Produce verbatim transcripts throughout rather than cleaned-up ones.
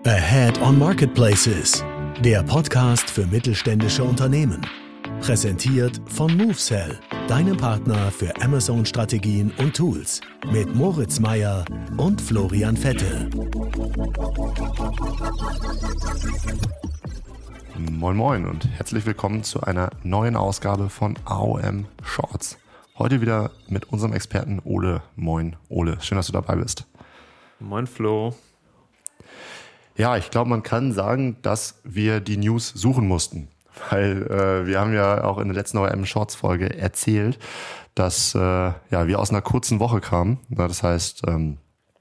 Ahead on Marketplaces, der Podcast für mittelständische Unternehmen. Präsentiert von MoveSell, deinem Partner für Amazon-Strategien und Tools. Mit Moritz Meyer und Florian Vettel. Moin Moin und herzlich willkommen zu einer neuen Ausgabe von A O M Shorts. Heute wieder mit unserem Experten Ole. Moin Ole, schön, dass du dabei bist. Moin Flo. Ja, ich glaube, man kann sagen, dass wir die News suchen mussten, weil äh, wir haben ja auch in der letzten A O M Shorts Folge erzählt, dass äh, ja, wir aus einer kurzen Woche kamen. Na, das heißt ähm,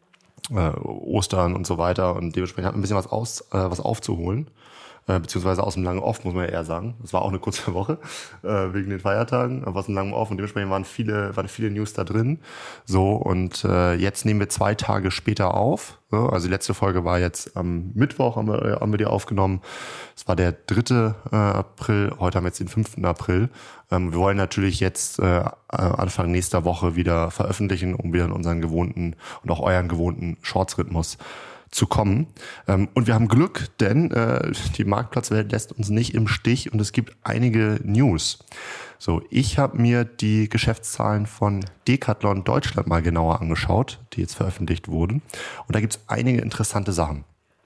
äh, Ostern und so weiter, und dementsprechend hatten wir ein bisschen was, aus, äh, was aufzuholen. Beziehungsweise aus dem langen Off, muss man ja eher sagen. Das war auch eine kurze Woche, äh, wegen den Feiertagen, aber aus dem langen Off, und dementsprechend waren viele, waren viele News da drin. So, und äh, jetzt nehmen wir zwei Tage später auf. So, also die letzte Folge war jetzt am Mittwoch, haben wir, haben wir die aufgenommen. Es war der dritte Äh, April, heute haben wir jetzt den fünften April. Ähm, wir wollen natürlich jetzt äh, Anfang nächster Woche wieder veröffentlichen, um wieder in unseren gewohnten und auch euren gewohnten Shorts-Rhythmus zu kommen. Und wir haben Glück, denn äh, die Marktplatzwelt lässt uns nicht im Stich und es gibt einige News. So, ich habe mir die Geschäftszahlen von Decathlon Deutschland mal genauer angeschaut, die jetzt veröffentlicht wurden. Und da gibt es einige interessante Sachen.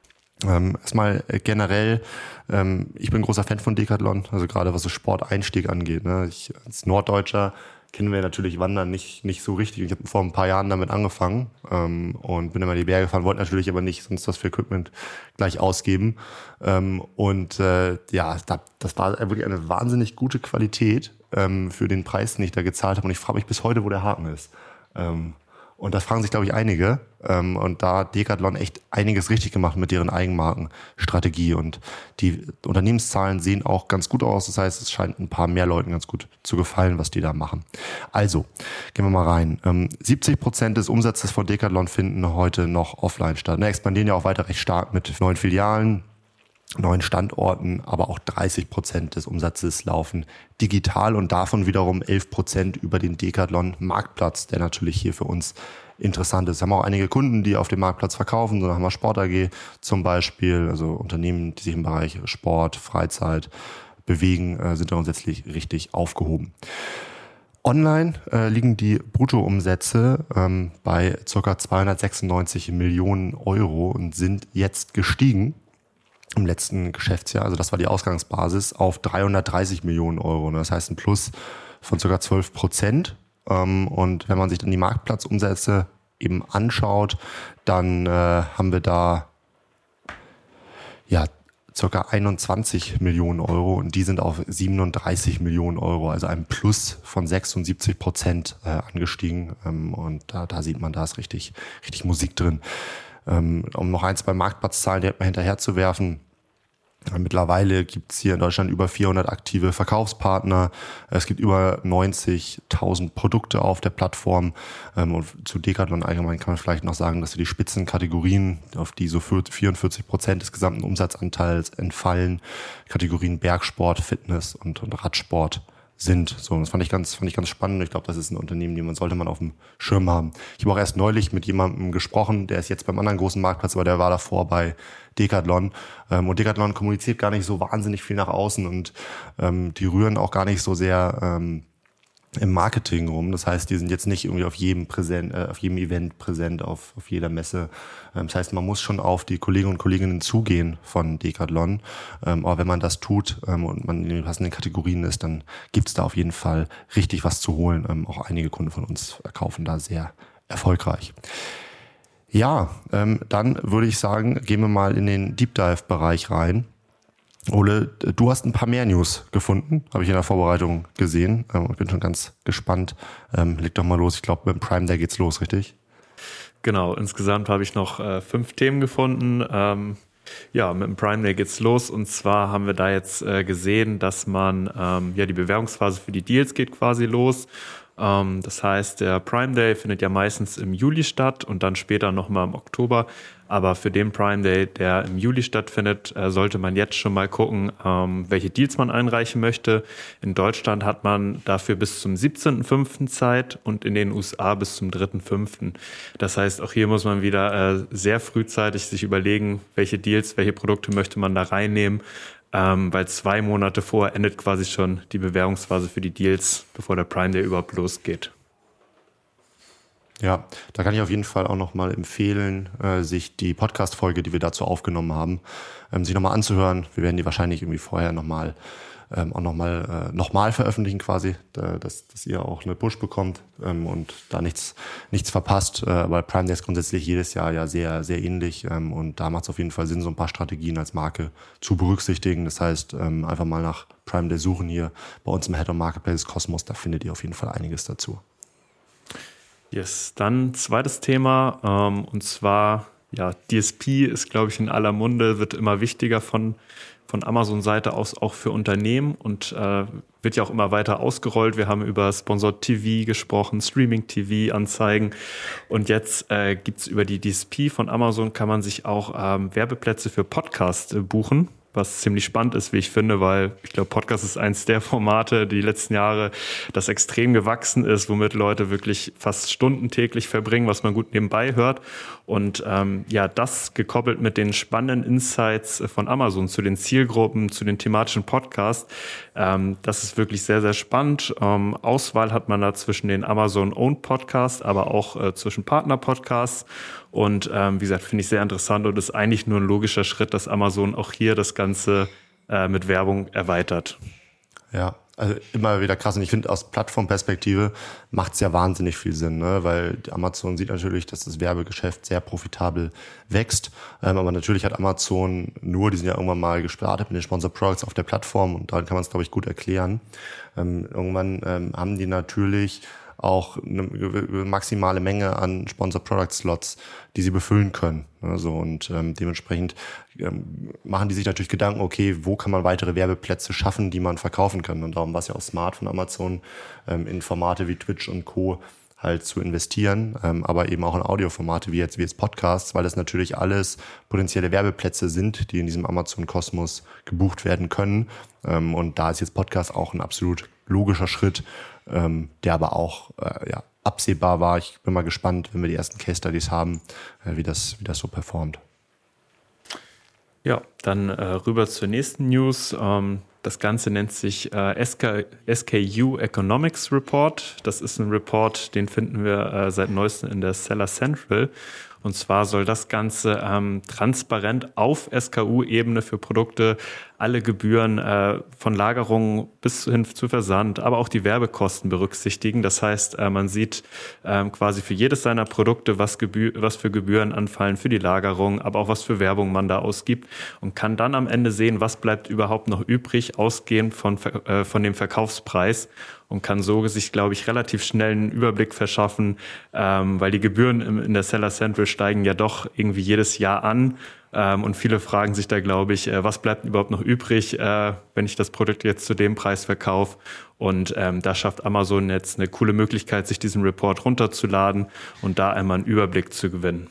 Ähm, erstmal äh, generell, ähm, ich bin großer Fan von Decathlon, also gerade was so Sporteinstieg angeht. Ne? Ich als Norddeutscher kennen wir natürlich Wandern nicht nicht so richtig. Ich habe vor ein paar Jahren damit angefangen ähm, und bin immer in die Berge gefahren, wollte natürlich aber nicht sonst was für Equipment gleich ausgeben. Ähm, und äh, ja, da, das war wirklich eine wahnsinnig gute Qualität ähm, für den Preis, den ich da gezahlt habe. Und ich frage mich bis heute, wo der Haken ist. Ähm, Und das fragen sich, glaube ich, einige. Und da hat Decathlon echt einiges richtig gemacht mit deren Eigenmarkenstrategie. Und die Unternehmenszahlen sehen auch ganz gut aus. Das heißt, es scheint ein paar mehr Leuten ganz gut zu gefallen, was die da machen. Also, gehen wir mal rein. siebzig Prozent des Umsatzes von Decathlon finden heute noch offline statt. Wir expandieren ja auch weiter recht stark mit neuen Filialen, neuen Standorten, aber auch dreißig Prozent des Umsatzes laufen digital und davon wiederum elf Prozent über den Decathlon Marktplatz, der natürlich hier für uns interessant ist. Wir haben auch einige Kunden, die auf dem Marktplatz verkaufen, so haben wir Sport A G zum Beispiel, also Unternehmen, die sich im Bereich Sport, Freizeit bewegen, sind da grundsätzlich richtig aufgehoben. Online äh, liegen die Bruttoumsätze ähm, bei ca. zweihundertsechsundneunzig Millionen Euro und sind jetzt gestiegen im letzten Geschäftsjahr, also das war die Ausgangsbasis, auf dreihundertdreißig Millionen Euro. Das heißt ein Plus von ca. zwölf Prozent. Und wenn man sich dann die Marktplatzumsätze eben anschaut, dann äh, haben wir da ja ca. einundzwanzig Millionen Euro und die sind auf siebenunddreißig Millionen Euro, also ein Plus von sechsundsiebzig Prozent äh, angestiegen. Und da, da sieht man, da ist richtig, richtig Musik drin. Um noch ein, zwei Marktplatzzahlen direkt mal hinterher zu werfen. Mittlerweile gibt es hier in Deutschland über vierhundert aktive Verkaufspartner. Es gibt über neunzigtausend Produkte auf der Plattform. Und zu Decathlon allgemein kann man vielleicht noch sagen, dass wir die Spitzenkategorien, auf die so vierundvierzig Prozent des gesamten Umsatzanteils entfallen, Kategorien Bergsport, Fitness und, und Radsport sind. So, das fand ich ganz, fand ich ganz spannend. Ich glaube, das ist ein Unternehmen, die man sollte man auf dem Schirm haben. Ich habe auch erst neulich mit jemandem gesprochen, der ist jetzt beim anderen großen Marktplatz, aber der war davor bei Decathlon. Ähm, und Decathlon kommuniziert gar nicht so wahnsinnig viel nach außen und ähm, die rühren auch gar nicht so sehr ähm, im Marketing rum. Das heißt, die sind jetzt nicht irgendwie auf jedem präsent, äh, auf jedem Event präsent, auf, auf jeder Messe. Ähm, das heißt, man muss schon auf die Kollegen und Kolleginnen zugehen von Decathlon. Ähm, aber wenn man das tut ähm, und man in den passenden Kategorien ist, dann gibt's da auf jeden Fall richtig was zu holen. Ähm, auch einige Kunden von uns kaufen da sehr erfolgreich. Ja, ähm, dann würde ich sagen, gehen wir mal in den Deep Dive-Bereich rein. Ole, du hast ein paar mehr News gefunden, habe ich in der Vorbereitung gesehen. Ich ähm, bin schon ganz gespannt. Ähm, leg doch mal los. Ich glaube, mit dem Prime Day geht's los, richtig? Genau, insgesamt habe ich noch äh, fünf Themen gefunden. Ähm, ja, mit dem Prime Day geht's los. Und zwar haben wir da jetzt äh, gesehen, dass man, ähm, ja, die Bewerbungsphase für die Deals geht quasi los. Ähm, das heißt, der Prime Day findet ja meistens im Juli statt und dann später nochmal im Oktober. Aber für den Prime Day, der im Juli stattfindet, äh, sollte man jetzt schon mal gucken, ähm, welche Deals man einreichen möchte. In Deutschland hat man dafür bis zum siebzehnten fünften Zeit und in den U S A bis zum dritten fünften Das heißt, auch hier muss man wieder äh, sehr frühzeitig sich überlegen, welche Deals, welche Produkte möchte man da reinnehmen, ähm, weil zwei Monate vorher endet quasi schon die Bewerbungsphase für die Deals, bevor der Prime Day überhaupt losgeht. Ja, da kann ich auf jeden Fall auch nochmal empfehlen, äh, sich die Podcast-Folge, die wir dazu aufgenommen haben, ähm, sich nochmal anzuhören. Wir werden die wahrscheinlich irgendwie vorher nochmal ähm, auch nochmal äh, nochmal veröffentlichen quasi, da, dass, dass ihr auch eine Push bekommt ähm, und da nichts nichts verpasst. Äh, aber Prime Day ist grundsätzlich jedes Jahr ja sehr, sehr ähnlich ähm, und da macht es auf jeden Fall Sinn, so ein paar Strategien als Marke zu berücksichtigen. Das heißt, ähm, einfach mal nach Prime Day suchen hier bei uns im Head-on Marketplace Kosmos, da findet ihr auf jeden Fall einiges dazu. Yes, dann zweites Thema ähm, und zwar, ja, D S P ist, glaube ich, in aller Munde, wird immer wichtiger von, von Amazon-Seite aus auch für Unternehmen und äh, wird ja auch immer weiter ausgerollt. Wir haben über Sponsored T V gesprochen, Streaming-T V, Anzeigen und jetzt äh, gibt es über die D S P von Amazon, kann man sich auch ähm, Werbeplätze für Podcast äh, buchen. Was ziemlich spannend ist, wie ich finde, weil ich glaube, Podcast ist eins der Formate, die letzten Jahre, das extrem gewachsen ist, womit Leute wirklich fast Stunden täglich verbringen, was man gut nebenbei hört. Und ähm, ja, das gekoppelt mit den spannenden Insights von Amazon zu den Zielgruppen, zu den thematischen Podcasts, ähm, das ist wirklich sehr, sehr spannend. Ähm, Auswahl hat man da zwischen den Amazon-Owned Podcasts, aber auch äh, zwischen Partner-Podcasts. Und ähm, wie gesagt, finde ich sehr interessant und ist eigentlich nur ein logischer Schritt, dass Amazon auch hier das Ganze äh, mit Werbung erweitert. Ja, also immer wieder krass. Und ich finde, aus Plattformperspektive macht es ja wahnsinnig viel Sinn, ne? Weil Amazon sieht natürlich, dass das Werbegeschäft sehr profitabel wächst. Ähm, aber natürlich hat Amazon nur, die sind ja irgendwann mal gestartet mit den Sponsored Products auf der Plattform und daran kann man es, glaube ich, gut erklären. Ähm, irgendwann ähm, haben die natürlich auch eine maximale Menge an Sponsored Product Slots, die sie befüllen können. Also und ähm, dementsprechend ähm, machen die sich natürlich Gedanken, okay, wo kann man weitere Werbeplätze schaffen, die man verkaufen kann. Und darum war es ja auch smart von Amazon, ähm, in Formate wie Twitch und Co. halt zu investieren, ähm, aber eben auch in Audioformate wie jetzt, wie jetzt Podcasts, weil das natürlich alles potenzielle Werbeplätze sind, die in diesem Amazon-Kosmos gebucht werden können. Ähm, und da ist jetzt Podcast auch ein absolut logischer Schritt, ähm, der aber auch äh, ja, absehbar war. Ich bin mal gespannt, wenn wir die ersten Case Studies haben, äh, wie das, wie das so performt. Ja, dann äh, rüber zur nächsten News. Ähm, das Ganze nennt sich äh, S K, S K U Economics Report. Das ist ein Report, den finden wir äh, seit neuestem in der Seller Central. Und zwar soll das Ganze ähm, transparent auf S K U-Ebene für Produkte alle Gebühren äh, von Lagerung bis hin zu Versand, aber auch die Werbekosten berücksichtigen. Das heißt, äh, man sieht ähm, quasi für jedes seiner Produkte, was, Gebühr, was für Gebühren anfallen für die Lagerung, aber auch was für Werbung man da ausgibt und kann dann am Ende sehen, was bleibt überhaupt noch übrig, ausgehend von, äh, von dem Verkaufspreis. Und kann so sich, glaube ich, relativ schnell einen Überblick verschaffen, ähm, weil die Gebühren im, in der Seller Central steigen ja doch irgendwie jedes Jahr an. Ähm, und viele fragen sich da, glaube ich, äh, was bleibt überhaupt noch übrig, äh, wenn ich das Produkt jetzt zu dem Preis verkaufe. Und ähm, da schafft Amazon jetzt eine coole Möglichkeit, sich diesen Report runterzuladen und da einmal einen Überblick zu gewinnen.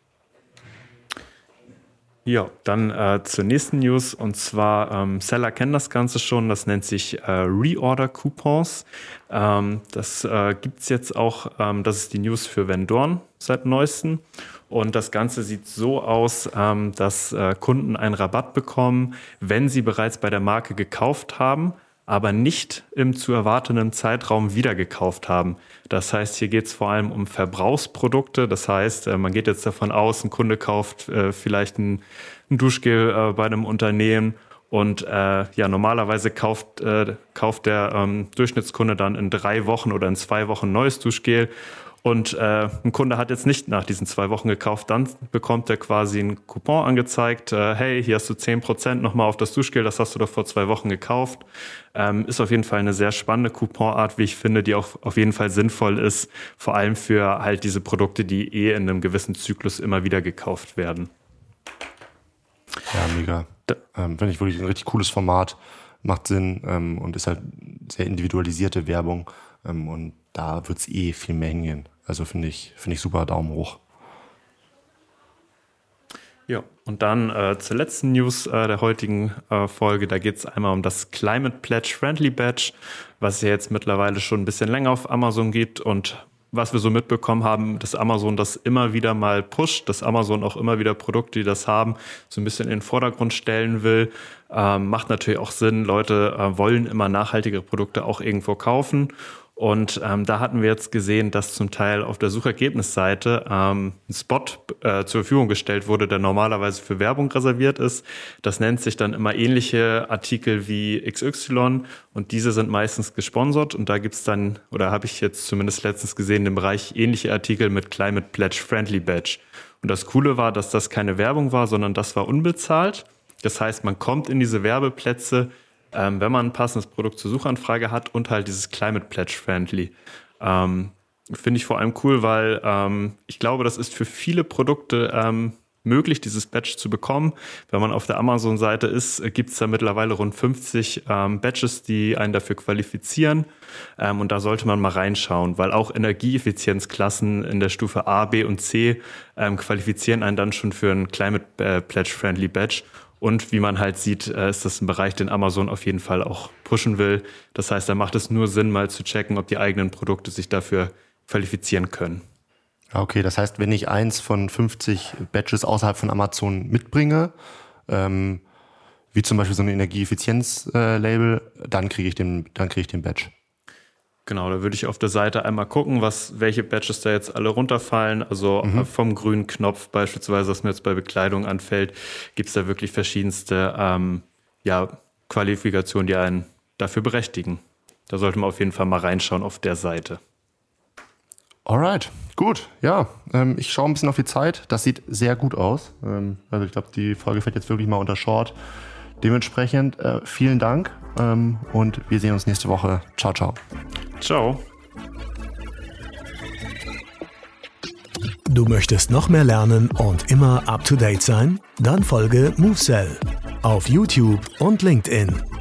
Ja, dann äh, zur nächsten News und zwar ähm, Seller kennen das Ganze schon, das nennt sich äh, Reorder-Coupons. Ähm, das äh, gibt es jetzt auch, ähm, das ist die News für Vendoren seit neuestem und das Ganze sieht so aus, ähm, dass äh, Kunden einen Rabatt bekommen, wenn sie bereits bei der Marke gekauft haben, aber nicht im zu erwartenden Zeitraum wieder gekauft haben. Das heißt, hier geht es vor allem um Verbrauchsprodukte. Das heißt, man geht jetzt davon aus, ein Kunde kauft äh, vielleicht ein, ein Duschgel äh, bei einem Unternehmen und äh, ja, normalerweise kauft, äh, kauft der ähm, Durchschnittskunde dann in drei Wochen oder in zwei Wochen neues Duschgel. Und äh, ein Kunde hat jetzt nicht nach diesen zwei Wochen gekauft, dann bekommt er quasi einen Coupon angezeigt, äh, hey, hier hast du zehn Prozent nochmal auf das Duschgel, das hast du doch vor zwei Wochen gekauft. Ähm, ist auf jeden Fall eine sehr spannende Couponart, wie ich finde, die auch auf jeden Fall sinnvoll ist, vor allem für halt diese Produkte, die eh in einem gewissen Zyklus immer wieder gekauft werden. Ja, mega. Da, ähm, finde ich wirklich ein richtig cooles Format, macht Sinn ähm, und ist halt sehr individualisierte Werbung ähm, und da wird es eh viel mehr hingehen. Also finde ich, finde ich super, Daumen hoch. Ja, und dann äh, zur letzten News äh, der heutigen äh, Folge. Da geht es einmal um das Climate Pledge Friendly Badge, was es ja jetzt mittlerweile schon ein bisschen länger auf Amazon gibt und was wir so mitbekommen haben, dass Amazon das immer wieder mal pusht, dass Amazon auch immer wieder Produkte, die das haben, so ein bisschen in den Vordergrund stellen will. Ähm, macht natürlich auch Sinn, Leute äh, wollen immer nachhaltigere Produkte auch irgendwo kaufen. Und ähm, da hatten wir jetzt gesehen, dass zum Teil auf der Suchergebnisseite ähm, ein Spot äh, zur Verfügung gestellt wurde, der normalerweise für Werbung reserviert ist. Das nennt sich dann immer ähnliche Artikel wie X Y und diese sind meistens gesponsert. Und da gibt's dann, oder habe ich jetzt zumindest letztens gesehen, im Bereich ähnliche Artikel mit Climate Pledge Friendly Badge. Und das Coole war, dass das keine Werbung war, sondern das war unbezahlt. Das heißt, man kommt in diese Werbeplätze, Ähm, wenn man ein passendes Produkt zur Suchanfrage hat und halt dieses Climate Pledge Friendly. Ähm, finde ich vor allem cool, weil ähm, ich glaube, das ist für viele Produkte ähm, möglich, dieses Badge zu bekommen. Wenn man auf der Amazon-Seite ist, gibt es da mittlerweile rund fünfzig ähm, Badges, die einen dafür qualifizieren. Ähm, und da sollte man mal reinschauen, weil auch Energieeffizienzklassen in der Stufe A, B und C ähm, qualifizieren einen dann schon für ein Climate äh, Pledge Friendly Badge. Und wie man halt sieht, ist das ein Bereich, den Amazon auf jeden Fall auch pushen will. Das heißt, da macht es nur Sinn, mal zu checken, ob die eigenen Produkte sich dafür qualifizieren können. Okay, das heißt, wenn ich eins von fünfzig Badges außerhalb von Amazon mitbringe, ähm, wie zum Beispiel so ein Energieeffizienz-Label, dann kriege ich den, dann kriege ich den Badge. Genau, da würde ich auf der Seite einmal gucken, was, welche Badges da jetzt alle runterfallen. Also mhm. vom grünen Knopf beispielsweise, was mir jetzt bei Bekleidung anfällt, gibt es da wirklich verschiedenste ähm, ja, Qualifikationen, die einen dafür berechtigen. Da sollte man auf jeden Fall mal reinschauen auf der Seite. Alright, gut. Ja, ähm, ich schaue ein bisschen auf die Zeit. Das sieht sehr gut aus. Ähm, also ich glaube, die Folge fällt jetzt wirklich mal unter Short. Dementsprechend äh, vielen Dank ähm, und wir sehen uns nächste Woche. Ciao, ciao. Ciao. Du möchtest noch mehr lernen und immer up to date sein? Dann folge MoveSell auf YouTube und LinkedIn.